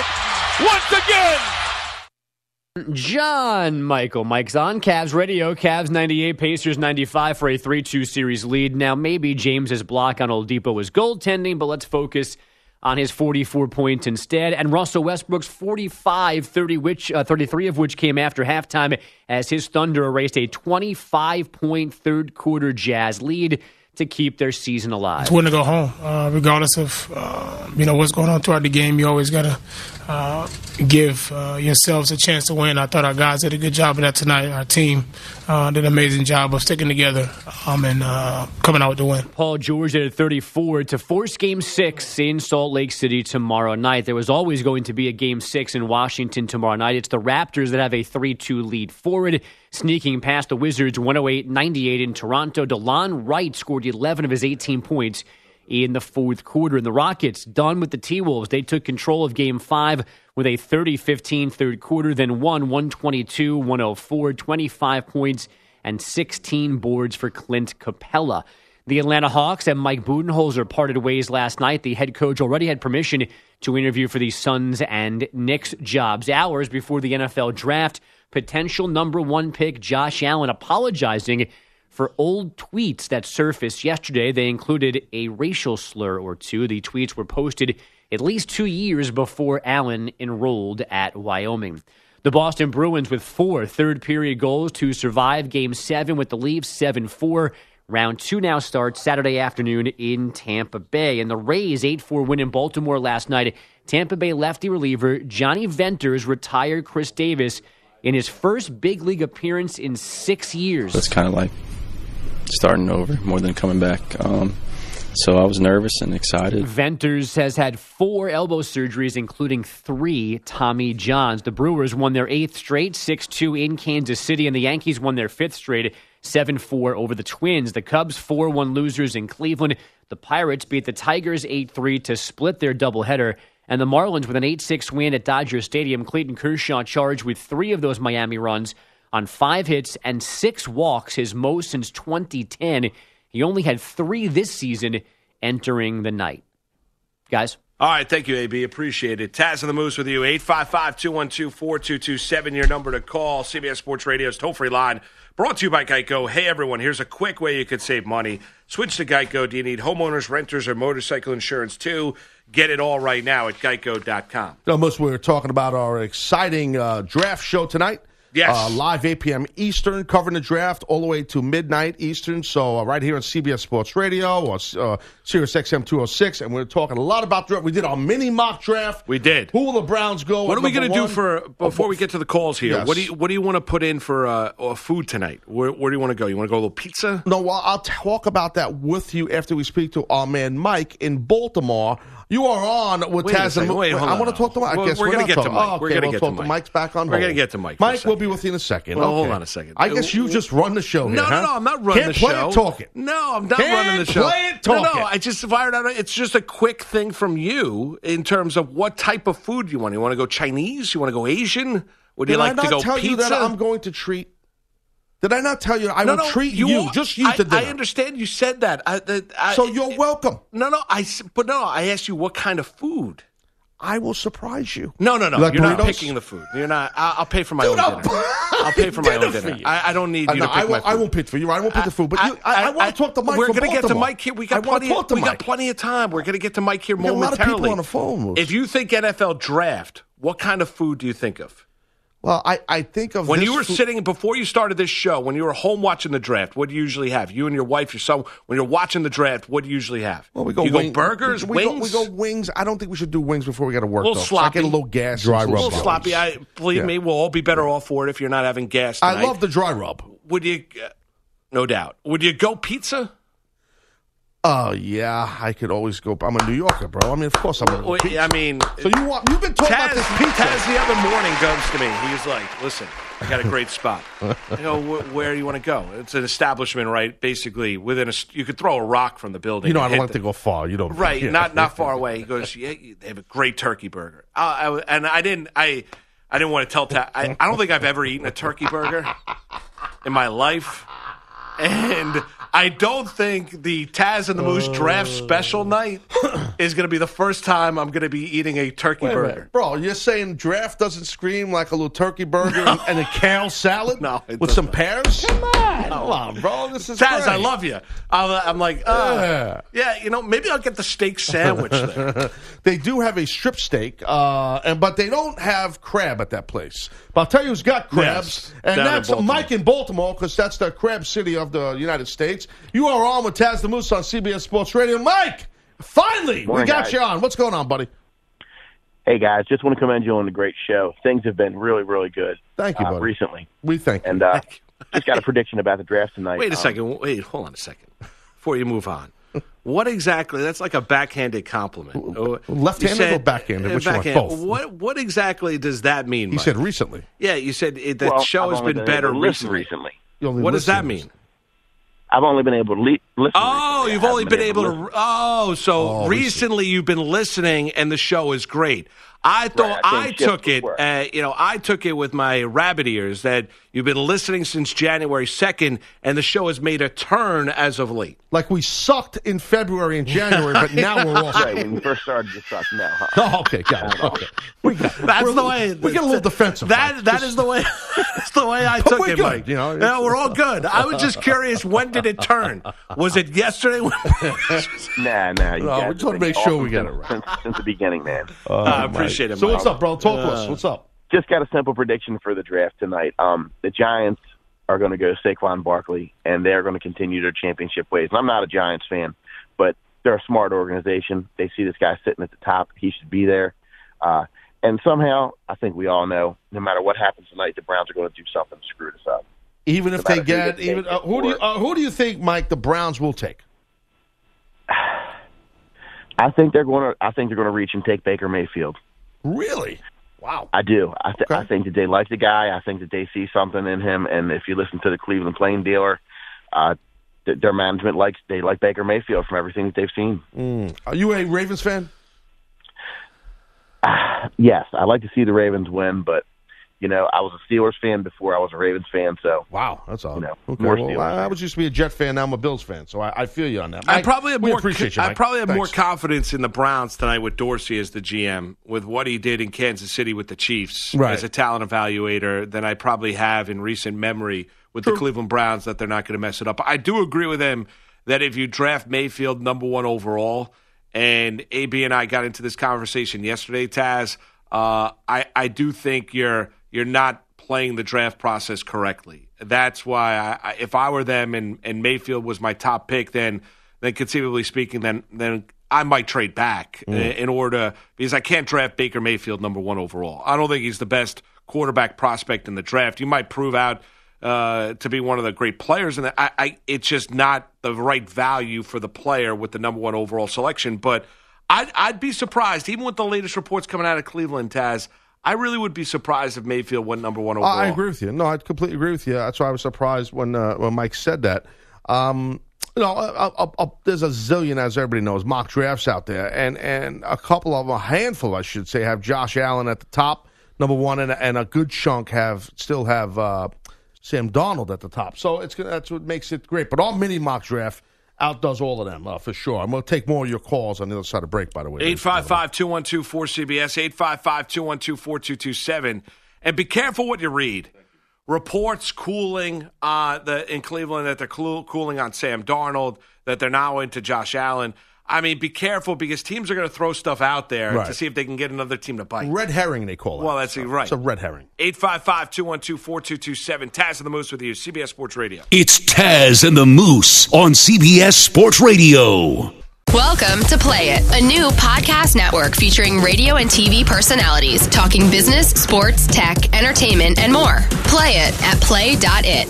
done it once again. John Michael. Mike's on Cavs Radio. Cavs ninety-eight, Pacers ninety-five for a three two series lead. Now, maybe James's block on Oladipo was goaltending, but let's focus on his forty-four points instead. And Russell Westbrook's forty-five, thirty which, uh, thirty-three of which came after halftime as his Thunder erased a twenty-five point third quarter Jazz lead to keep their season alive. It's winning to go home, uh, regardless of uh, you know what's going on throughout the game. You always gotta uh, give uh, yourselves a chance to win. I thought our guys did a good job of that tonight. Our team uh, did an amazing job of sticking together um, and uh, coming out with the win. Paul George at thirty-four to force Game Six in Salt Lake City tomorrow night. There was always going to be a Game Six in Washington tomorrow night. It's the Raptors that have a three two lead forward, sneaking past the Wizards one oh eight ninety-eight in Toronto. DeLon Wright scored eleven of his eighteen points in the fourth quarter. And the Rockets, done with the T-Wolves. They took control of Game five with a thirty fifteen third quarter, then won one twenty-two one oh four, twenty-five points and sixteen boards for Clint Capella. The Atlanta Hawks and Mike Budenholzer parted ways last night. The head coach already had permission to interview for the Suns and Knicks jobs. Hours before the N F L draft, potential number one pick Josh Allen apologizing for old tweets that surfaced yesterday. They included a racial slur or two. The tweets were posted at least two years before Allen enrolled at Wyoming. The Boston Bruins with four third-period goals to survive Game seven with the Leafs seven four. Round two now starts Saturday afternoon in Tampa Bay. And the Rays' eight four win in Baltimore last night. Tampa Bay lefty reliever Johnny Venters retired Chris Davis in his first big league appearance in six years. It's kind of like starting over more than coming back. Um, so I was nervous and excited. Venters has had four elbow surgeries, including three Tommy Johns. The Brewers won their eighth straight, six two in Kansas City, and the Yankees won their fifth straight, seven four over the Twins. The Cubs, four one losers in Cleveland. The Pirates beat the Tigers eight three to split their doubleheader. And the Marlins with an eight six win at Dodger Stadium. Clayton Kershaw charged with three of those Miami runs on five hits and six walks, his most since twenty ten. He only had three this season entering the night. Guys? All right, thank you, A B. Appreciate it. Taz and the Moose with you. eight five five, two one two, four two two seven, your number to call. C B S Sports Radio's toll-free line. Brought to you by Geico. Hey, everyone, here's a quick way you could save money. Switch to Geico. Do you need homeowners, renters, or motorcycle insurance, too? Get it all right now at geico dot com. You know, Moose, we were talking about our exciting uh, draft show tonight. Yes. Uh, live eight p.m. Eastern, covering the draft all the way to midnight Eastern. So uh, right here on C B S Sports Radio or uh, Sirius X M two oh six. And we're talking a lot about draft. We did our mini mock draft. We did. Who will the Browns go? What are we going to do one? for, before we get to the calls here, Yes. what do you what do you want to put in for uh, uh, food tonight? Where, where do you want to go? You want to go a little pizza? No, well, I'll talk about that with you after we speak to our man Mike in Baltimore. You are on with Wait a Taz and second. Wait, hold I on. want to talk to Mike. Well, Guess we're we're gonna not get to talking- Mike. Oh, We're okay, gonna we'll get talk to Mike. Mike's back on We're hold. gonna get to Mike for a Mike second. will be with you in a second. Well, okay. hold on a second. I guess you just run the show here, No, huh? no, no, I'm not running Can't the play show. It, talk it. No, I'm not Can't running the show. play it, talk no, no, it. I just fired out. It's just a quick thing from you in terms of what type of food you want. You want to go Chinese? You want to go Asian? Would you Did like I not to go tell pizza? you that I'm going to treat? Did I not tell you I no, will no, treat you? are- Just you I, to dinner. I understand you said that. I, that- I, So you're welcome. No, no, I. s- But no, I asked you what kind of food. I will surprise you. No, no, no. You like You're not burritos? picking the food. You're not. I, I'll pay for my Dude, own I'll dinner. I'll pay for my own dinner for dinner. you. I, I don't need Uh, you no, to pick I my won't, food. I won't pick for you. I won't pick the food. But you, I, I, want to talk to Mike. We're from gonna get to Baltimore. Mike here. We I got wanna plenty. talk to we got Mike. plenty of time. We're gonna get to Mike here We got a lot of momentarily. people on the phone, Moose. If you think N F L draft, what kind of food do you think of? Well, I, I think of When this you were food- sitting before you started this show, when you were home watching the draft, what do you usually have? You and your wife, your son. When you're watching the draft, what do you usually have? Well, we go you wing- go burgers, we, we wings. Go, we go wings. I don't think we should do wings before we got to work. A little though, 'cause sloppy. I get a little gas. Dry and rub. A some little bones. sloppy. I believe Yeah. me, we'll all be better off for it if you're not having gas I tonight. love the dry rub. Would you? Uh, no doubt. Would you go pizza? Oh yeah, I could always go. I'm a New Yorker, bro. I mean, of course I'm. Well, A I mean, so you want? You've been talking Taz, about this pizza. Taz the other morning comes to me. He's like, "Listen, I got a great spot. I go, "Wh- where do you want to go? It's an establishment, right? Basically, within a, st- you could throw a rock from the building. You know, I and don't hit like to go far. You don't. Right, yeah. not not far away. He goes, yeah, they have a great turkey burger. I, I, and I didn't, I, I didn't want to tell. Ta- I, I don't think I've ever eaten a turkey burger in my life, and I don't think the Taz and the Moose draft special night is going to be the first time I'm going to be eating a turkey Wait a burger. minute. Bro, you're saying draft doesn't scream like a little turkey burger and, and a kale salad No, it with some doesn't. pears? Come on, come on, bro. This is Taz, great. I love you. I'm, I'm like, uh, Yeah. yeah, you know, maybe I'll get the steak sandwich there. They do have a strip steak, uh, and but they don't have crab at that place. But I'll tell you who's got crabs, Yes, and down in that's Baltimore. Mike in Baltimore, because that's the crab city of the United States. You are on with Taz the Moose on C B S Sports Radio. Mike, finally, Morning, we got guys. you on. What's going on, buddy? Hey guys, just want to commend you on the great show. Things have been really, really good. Thank you, uh, buddy. recently. We thank you. And uh, just got a prediction about the draft tonight. Wait a Um, second. Wait, hold on a second. Before you move on. What exactly? That's like a backhanded compliment. Uh, Left-handed you said- or backhanded? uh, Which one? backhand- Both. What What exactly does that mean? He Mike? said recently. Yeah, you said it, that well, show I've has only been able better to listen recently. recently. You only What does that listen. mean? I've only been able to le- listen. Oh, recently. I you've haven't only been able to. listen. Oh, so Oh, recently you've been listening, and the show is great. I thought I I think took shift it. would work. Uh, you know, I took it with my rabbit ears that you've been listening since January second, and the show has made a turn as of late. Like we sucked in February and January, but now we're all Right, when you first started, you sucked now, huh? Oh, okay, got it. Okay. We got, That's we're a the little- way. We get a little defensive. That Mike. that Just- is the way. That's the way I But took we're it, good, Mike. you know, yeah, it's- we're all good. I was just curious. When did it turn? Was it yesterday? Nah, nah. You No, guys we just wanna have been make sure we awesome get it since- right. Since, since the beginning, man. Oh, I Mike. appreciate it, So Mike. what's up, bro? Talk to us. Uh, What's up? Just got a simple prediction for the draft tonight. Um, the Giants are going to go Saquon Barkley, and they're going to continue their championship ways. And I'm not a Giants fan, but they're a smart organization. They see this guy sitting at the top. He should be there. Uh, and somehow, I think we all know, no matter what happens tonight, the Browns are going to do something to screw this up. Even if No they matter who get, they even take uh, who do you uh, who do you think, Mike, the Browns will take? I think they're going to. I think they're going to reach and take Baker Mayfield. Really? Wow. I do. I, th- Okay. I think that they like the guy. I think that they see something in him. And if you listen to the Cleveland Plain Dealer, uh, th- their management likes they like Baker Mayfield from everything that they've seen. Mm. Are you a Ravens fan? Yes, I like to see the Ravens win, but You know, I was a Steelers fan before I was a Ravens fan, so wow, that's all. You know, okay, more well, Steelers. I, I was used to be a Jet fan. Now I'm a Bills fan, so I, I feel you on that. I Mike, probably have we more. appreciate you, I Mike. probably have more Thanks. confidence in the Browns tonight with Dorsey as the G M, with what he did in Kansas City with the Chiefs Right. as a talent evaluator than I probably have in recent memory with True. the Cleveland Browns. That they're not going to mess it up. I do agree with him that if you draft Mayfield number one overall, and A B and I got into this conversation yesterday, Taz, uh, I I do think you're you're not playing the draft process correctly. That's why I, I, if I were them and, and Mayfield was my top pick, then then conceivably speaking, then then I might trade back Mm. in, in order because I can't draft Baker Mayfield number one overall. I don't think he's the best quarterback prospect in the draft. You might prove out uh, to be one of the great players, and I, I it's just not the right value for the player with the number one overall selection. But I'd, I'd be surprised, even with the latest reports coming out of Cleveland, Taz. I really would be surprised if Mayfield went number one overall. I agree with you. No, I completely agree with you. That's why I was surprised when uh, when Mike said that. Um, you know, I, I, I, there's a zillion, as everybody knows, mock drafts out there, and and a couple of them, a handful, I should say, have Josh Allen at the top, number one, and, and a good chunk have still have uh, Sam Darnold at the top. So it's that's what makes it great. But our mini mock draft outdoes all of them, uh, for sure. I'm going to take more of your calls on the other side of break, by the way. eight five five, two one two, four C B S, eight five five, two one two, four two two seven. And be careful what you read. Reports cooling uh, the, in Cleveland that they're cool, cooling on Sam Darnold, that they're now into Josh Allen. I mean, be careful because teams are going to throw stuff out there Right. to see if they can get another team to bite. Red herring, they call it. Well, that's right. It's a red herring. eight five five, two one two, four two two seven. Taz and the Moose with you, C B S Sports Radio. It's Taz and the Moose on C B S Sports Radio. Welcome to Play It, a new podcast network featuring radio and T V personalities talking business, sports, tech, entertainment, and more. Play it at play dot it.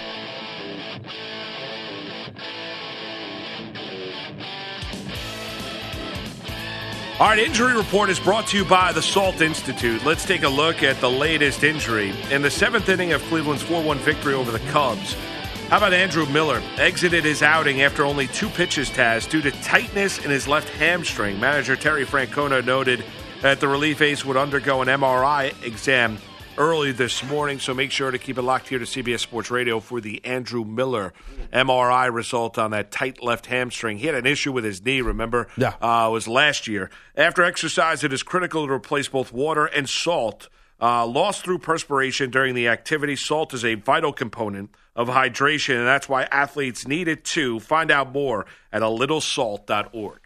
All right, injury report is brought to you by the Salt Institute. Let's take a look at the latest injury. In the seventh inning of Cleveland's four one victory over the Cubs, how about Andrew Miller? Exited his outing after only two pitches, Taz, due to tightness in his left hamstring. Manager Terry Francona noted that the relief ace would undergo an M R I exam early this morning, so make sure to keep it locked here to C B S Sports Radio for the Andrew Miller M R I result on that tight left hamstring. He had an issue with his knee, remember? Yeah. Uh, it was last year. After exercise, it is critical to replace both water and salt. Uh, lost through perspiration during the activity. Salt is a vital component of hydration, and that's why athletes need it too. Find out more at a little salt dot org.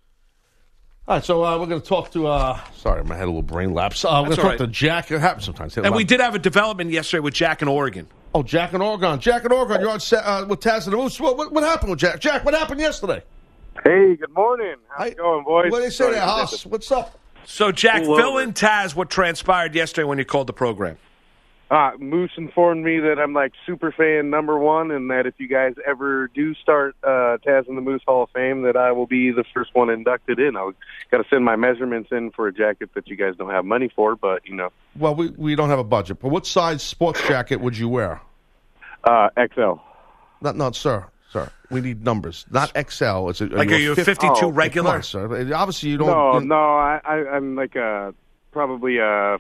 All right, so uh, we're going to talk to, uh, sorry, I had a little brain lapse. Uh, we're going That's to all talk right. to Jack. It happens sometimes. And we did have a development yesterday with Jack in Oregon. Oh, Jack in Oregon. Jack in Oregon, you're on set, uh, with Taz and the Moose. What, what, what happened with Jack? Jack, what happened yesterday? Hey, good morning. How's it going, boys? What do they say there, Hoss? What's up? So, Jack, Pull fill over. in Taz what transpired yesterday when you called the program. Uh, Moose informed me that I'm like super fan number one, and that if you guys ever do start uh, Taz and the Moose Hall of Fame, that I will be the first one inducted in. I got to send my measurements in for a jacket that you guys don't have money for, but you know, Well, we, we don't have a budget, but what size sports jacket would you wear? uh, X L. Not, not, sir. Sir, we need numbers. Not X L. It's a, Like, are you a fif- fifty-two Oh, regular? come on, sir. Obviously, you don't. No, you- no, I, I, I'm like a probably a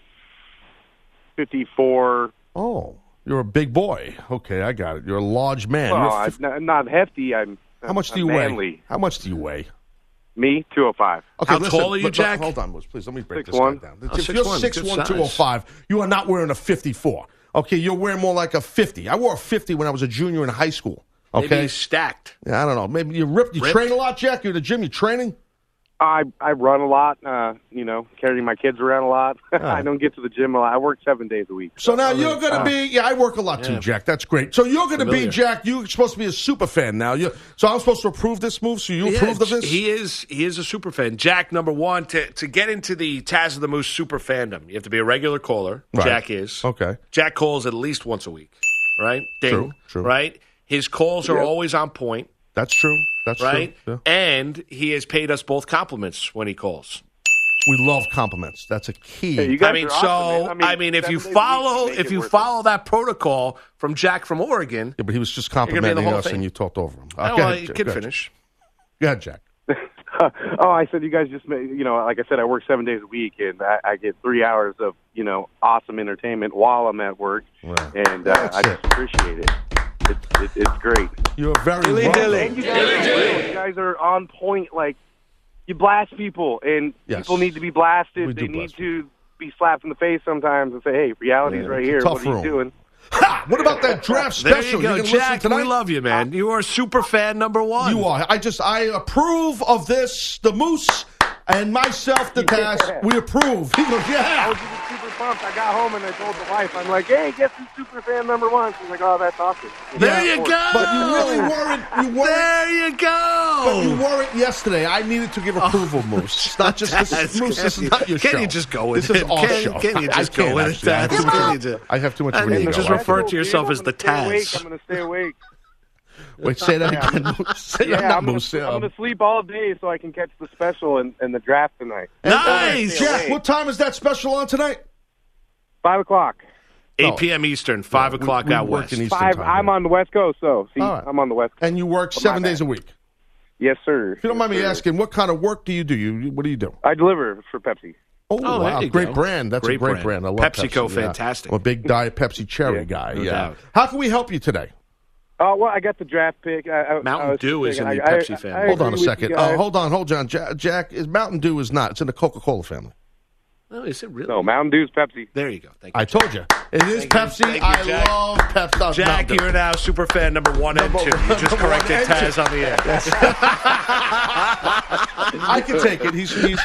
fifty-four. Oh, you're a big boy. Okay, I got it. You're a large man. Well, You're I'm fif- not, not hefty. I'm. How much do I'm you manly. weigh? How much do you weigh? Me, two oh five. Okay, How listen, tall are you, but- but Jack? Hold on, Moose, please. Let me break Six this one. guy down. Oh, if six you're one, six good one, size. two oh five, you are not wearing a fifty-four. Okay, you're wearing more like a fifty. I wore a fifty when I was a junior in high school. Okay, Maybe he's stacked. yeah, I don't know. Maybe you ripped. You Ripped? train a lot, Jack. You're at the gym. You training? I I run a lot. Uh, you know, carry my kids around a lot. I don't get to the gym a lot. I work seven days a week. So now you're going to uh, be. Yeah, I work a lot too, Yeah. Jack. That's great. So you're going to be, Familiar. Jack. You're supposed to be a super fan now. You. So I'm supposed to approve this move. So you Yeah, approved of this? He is he is a super fan. Jack, number one, to, to get into the Taz of the Moose super fandom, you have to be a regular caller. Right. Jack is. Okay. Jack calls at least once a week, right? Ding, True, true. Right? His calls are Yep. always on point, That's true. That's right? true. Yeah. And he has paid us both compliments when he calls. We love compliments. That's a key. Hey, you guys I mean, are so awesome, man. I mean, if seven you days a week follow make if it you worth follow that protocol from Jack from Oregon, yeah, but he was just gonna be in the complimenting Hall of us, Fame. and you talked over him. oh, Uh, go well, ahead, you Jack. can Go ahead. finish. Go ahead, Jack. oh, I said you guys just made, you know, like I said, I work seven days a week, and I, I get three hours of, you know, awesome entertainment while I'm at work, Wow. and uh, I just appreciate it. It's, it, it's great. You're very Dilly welcome. dilly. And you guys, are real. You guys are on point. Like, you blast people, and Yes. people need to be blasted. We do They need blast to be slapped in the face sometimes and say, hey, reality's Yeah, right it's a here. tough What are you room. doing? Ha! What about that draft There special? you go, gonna listen Jack. tonight? We love you, man. You are super fan number one. You are. I just, I approve of this. The Moose and myself, the Taz, Yeah. we approve. He goes, I yeah. was just super pumped. I got home and I told the wife, I'm like, hey, guess who's super fan number one? She's like, oh, that's awesome. There Yeah, you of go. course. But you really weren't. You weren't. There you go. But you weren't yesterday. I needed to give approval, Moose. It's not just this is, Moose. This is not your Can show. you just go with this it? is our Can- show. can you just I go can't, with it, actually. I have Taz? too much- Can you just- I have too much I mean, radio. just I refer think. to yourself as the Stay awake. Taz. I'm going to stay awake. Wait, say that again. Moose. Say that, Yeah, not I'm gonna, Moose. I'm Um, gonna sleep all day so I can catch the special and, and the draft tonight. Nice. Jack, what time is that special on tonight? Five o'clock. eight p.m. Eastern, five we- o'clock we out work west. in Eastern Five. time, I'm yeah. on the West Coast, so see, All right. I'm on the West Coast. And you work Oh, my seven bad. days a week. Yes, sir. If you don't mind me asking, what kind of work do you do? You What do you do? I deliver for Pepsi. Oh, Oh, there wow. you Great go. brand. That's Great a great brand. brand. I love PepsiCo, Pepsi. yeah. fantastic. I'm a big Diet Pepsi cherry Yeah, guy. no yeah. doubt. How can we help you today? Oh, well, I got the draft pick. I, I, Mountain I was Dew just is in thinking, the I- Pepsi I- family. I Hold on agree a with second. you Uh, guys. hold on, hold on. Jack, Jack, is Mountain Dew is not. It's in the Coca-Cola family. Oh, is it really? No, Mountain Dew's Pepsi. There you go. Thank you. I told you. It is Thank you. Pepsi. Thank you, I Jack. love Pepsi. uh, Jack, Mountain Dew. you're now super fan number one and two. You just Number corrected one and Taz two. on the air. I can take it. He's, he's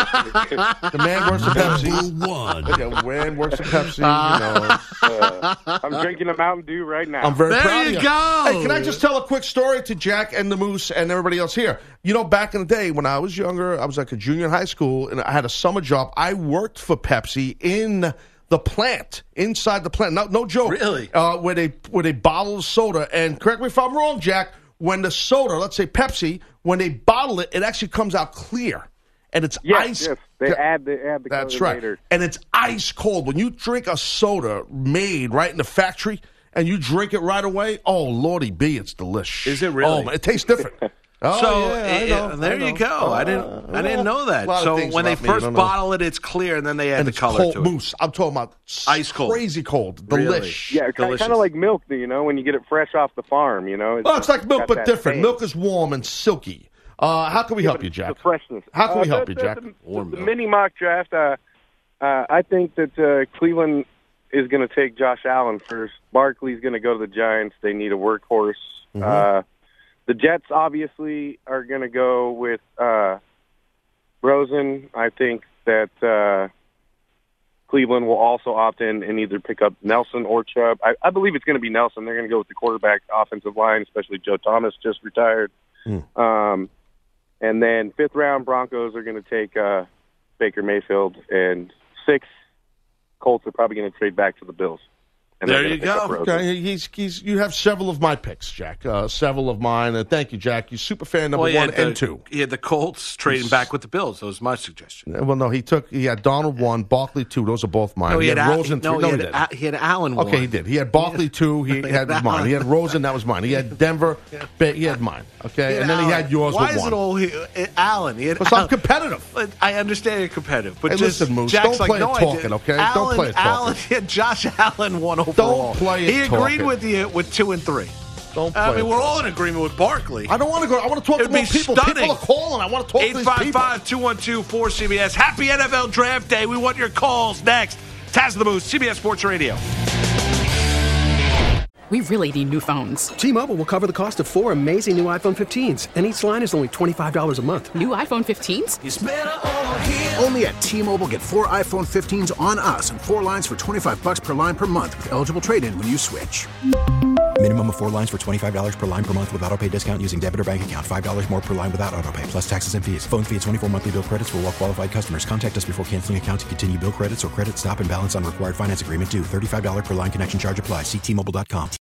the man works for Pepsi. Number one. The man works for Pepsi. You know. Uh, I'm drinking a Mountain Dew right now. I'm very There proud you of go. Hey, can I just tell a quick story to Jack and the Moose and everybody else here? You know, back in the day when I was younger, I was like a junior in high school, and I had a summer job. I worked for Pepsi in the plant, inside the plant. No, no joke. Really? Uh, where they where they bottle soda. And correct me if I'm wrong, Jack. When the soda, let's say Pepsi, when they bottle it, it actually comes out clear, and it's Yes, ice. yes. They add the add the That's color right. later. And it's ice cold. When you drink a soda made right in the factory and you drink it right away, oh, Lordy B, it's delicious. Is it really? Oh, man, it tastes different. Oh, so yeah, I it- know, it- there I know. you go. I didn't. Uh, I didn't know a that. lot of So things when they about me you first don't know. bottle it, it's clear, and then they add And the it's color cold to it. mousse. I'm talking about Ice cold. crazy cold, Really? delish. Yeah, kind Delicious. of like milk, you know, when you get it fresh off the farm, you know. Well, it's like milk, got but that different. taste. Milk is warm and silky. Uh, how can we help but you, it's Jack? The freshness. How can we Uh, help the- you, Jack? The, the, Warm the milk. mini mock draft. Uh, uh, I think that uh, Cleveland is going to take Josh Allen first. Barkley's going to go to the Giants. They need a workhorse. Mm-hmm. Uh, the Jets obviously are going to go with uh, Rosen. I think that uh, Cleveland will also opt in and either pick up Nelson or Chubb. I, I believe it's going to be Nelson. They're going to go with the quarterback, offensive line, especially Joe Thomas just retired. Mm. Um, and then fifth round, Broncos are going to take uh, Baker Mayfield, and sixth, Colts are probably going to trade back to the Bills. And There they're you gonna pick up go. Rosen. Okay, he's, he's, you have several of my picks, Jack. Uh, several of mine. Uh, thank you, Jack. You super fan number Well, he one had the, and two. He had the Colts trading back with the Bills. That was my suggestion. Well, no, he took. He had Donald one, Barkley two. Those are both mine. No, he had, Al- Rosen no, three. he, No, had, he did. A- he had Allen one. Okay, he did. He had Barkley two. He had mine. He had Rosen. That was mine. He had Denver. Ba- He had mine. Okay, He had and then he Allen. had yours Why with is one. it all he, uh, Allen? He had Because I'm Allen. competitive. But I understand you're competitive, but Hey, just listen, Moose, Jack's don't like, play no, it I talking, didn't. okay? Don't Allen, play it talking. Allen, he had Josh Allen one overall. play it He agreed talking. with you with two and three. Don't I play mean, it we're all in agreement with Barkley. I don't want to go. I want to talk It'd to more be people. stunning. People are calling. I want to talk to eight these five people. five, two one two, four C B S. Happy N F L Draft Day. We want your calls next. Taz the Moose, C B S Sports Radio. We really need new phones. T-Mobile will cover the cost of four amazing new iPhone fifteens, and each line is only twenty-five dollars a month. New iPhone fifteens? It's better over here. Only at T-Mobile, get four iPhone fifteens on us and four lines for twenty-five bucks per line per month with eligible trade-in when you switch. Minimum of four lines for twenty-five dollars per line per month with auto pay discount using debit or bank account. five dollars more per line without auto pay, plus taxes and fees. Phone fee at twenty-four monthly bill credits for well-qualified customers. Contact us before canceling account to continue bill credits or credit stop and balance on required finance agreement due. thirty-five dollars per line connection charge applies. See T Mobile dot com.